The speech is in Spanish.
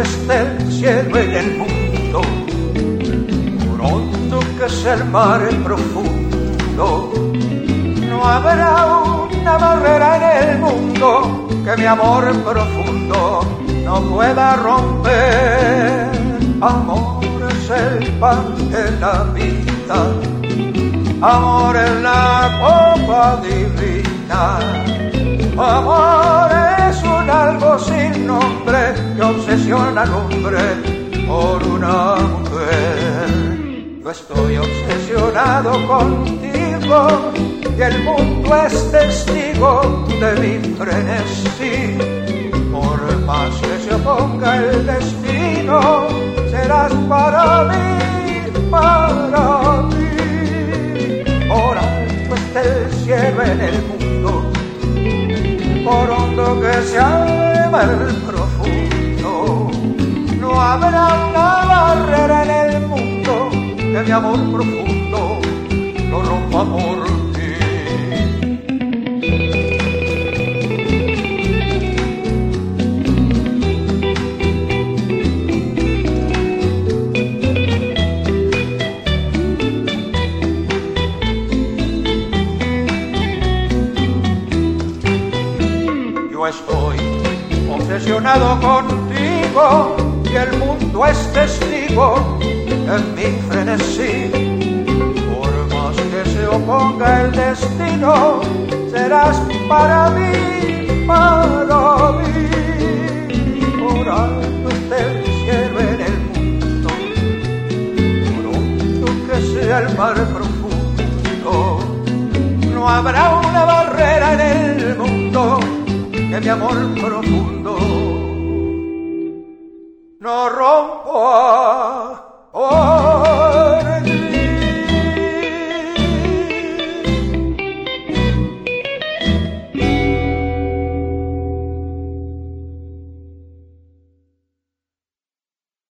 esté el cielo en el mundo, por hondo que sea el mar profundo, no habrá una barrera en el mundo que mi amor profundo no pueda romper. Amor es el pan de la vida, amor es la copa divina, amor es un algo sin nombre que obsesiona al hombre por una mujer. Yo estoy obsesionado contigo y el mundo es testigo de mi frenesí. Por más que se oponga el destino, serás para mí, para mí. Por alto está el cielo en el mundo, por hondo que sea el mar profundo, no habrá una barrera en el mundo que mi amor profundo lo rompa por ti. Yo estoy obsesionado contigo y el mundo es testigo en mi frenesí. Por más que se oponga el destino, serás para mí, para mí. Por alto está el cielo en el mundo, por hondo que sea el mar profundo, no habrá una barrera en el mundo que mi amor profundo